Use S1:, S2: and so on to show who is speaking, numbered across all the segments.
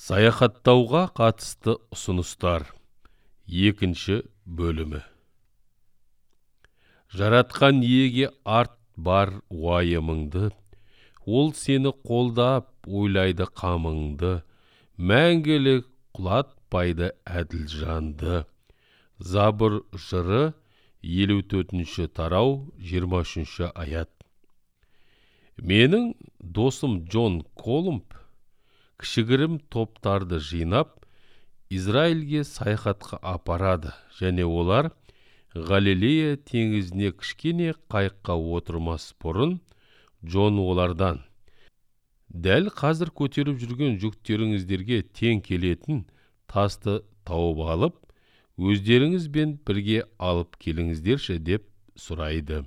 S1: Саяхаттауға қатысты ұсыныстар. Екінші бөлімі. Жаратқан иеге арт бар уайымыңды, ол сені қолдап ойлайды қамыңды, мәңгілік құлатпайды әділ жанды. Забыр жыры 54-ші тарау 23-ші аят. Менің досым Джон Колумб кішігірім топтарды жинап, Израильге саяхатқа апарады, және олар Галилея теңізіне кішкене қайыққа отырмас бұрын Джон олардан: «Дәл қазір көтеріп жүрген жүктеріңіздерге тең келетін тасты тауып алып, өздеріңізбен бірге алып келіңіздерші» деп сұрайды.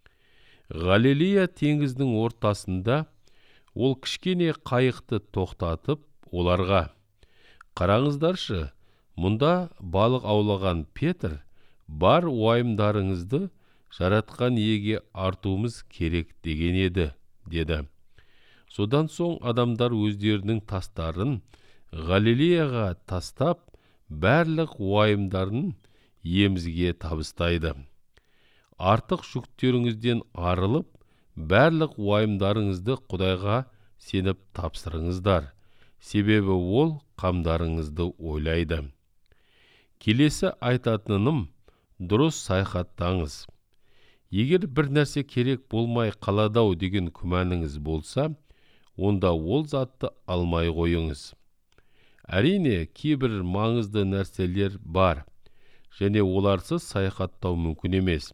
S1: Галилея теңіздің ортасында ол кішкене қайықты тоқтатып, оларға: «Қараңыздаршы, мұнда балық аулаған Петр, бар уайымдарыңызды жаратқан иеге артуымыз керек деген еді», деді. Содан соң адамдар өздерінің тастарын Галилеяға тастап, барлық уайымдарын иемізге табыстайды. Артық жүктеріңізден арылып, барлық уайымдарыңызды Құдайға сеніп тапсырыңыздар, себебі ол қамдарыңызды ойлайды. Келесі айтатыным: дұрыс саяхаттаңыз. Егер бір нәрсе керек болмай қаладау деген күмәніңіз болса, онда ол затты алмай қойыңыз. Әрине, кейбір маңызды нәрселер бар, және оларсыз саяхаттау мүмкін емес.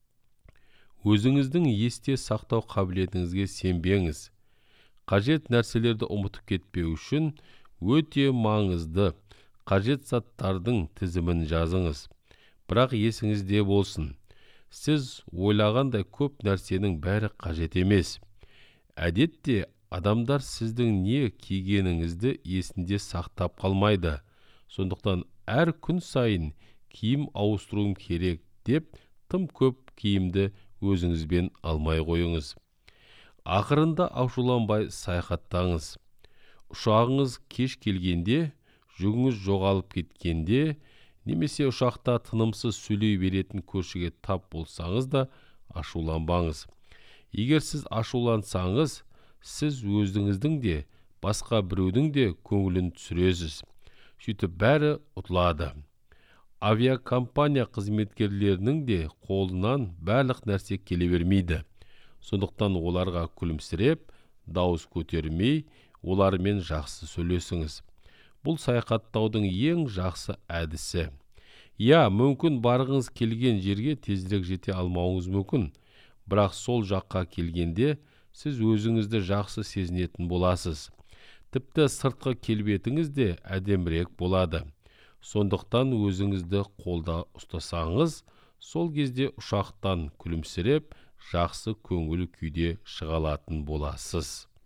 S1: Өзіңіздің есте сақтау қабілетіңізге сенбеңіз. Қажет нәрселерді ұмытып кетпеу үшін өте маңызды қажет заттардың тізімін жазыңыз. Бірақ есіңізде болсын, сіз ойлағандай көп нәрсенің бәрі қажет емес. Әдетте адамдар сіздің не кигеніңізді есінде сақтап қалмайды. Сондықтан әр күн сайын киім ауыстыруым керек деп тым көп киімді өзіңізбен алмай қойыңыз. Ақырында ашуланбай саяхаттаңыз. Ұшағыңыз кеш келгенде, жүгіңіз жоғалып кеткенде, немесе ұшақта тынымсыз сөйлей беретін көршіге тап болсаңыз да ашуланбаңыз. Егер сіз ашулансаңыз, сіз өзіңіздің де, басқа біреудің де көңілін түсіресіз. Сөйтіп бәрі ұтылады. Авиакомпания қызметкерлерінің де қолынан барлық нәрсе келе бермейді. Сондықтан оларға күлімсіреп, дауыс көтермей, олармен жақсы сөйлесіңіз. Бұл саяхаттаудың ең жақсы әдісі. Мүмкін барғыңыз келген жерге тезірек жете алмауыңыз мүмкін, бірақ сол жаққа келгенде сіз өзіңізді жақсы сезінетін боласыз. Тіпті сыртқы келбетіңіз де әдемірек болады. Сондықтан өзіңізді қолда ұстасаңыз, сол кезде ұшақтан күлімсіреп, жақсы көңіл күйде шыға алатын боласыз.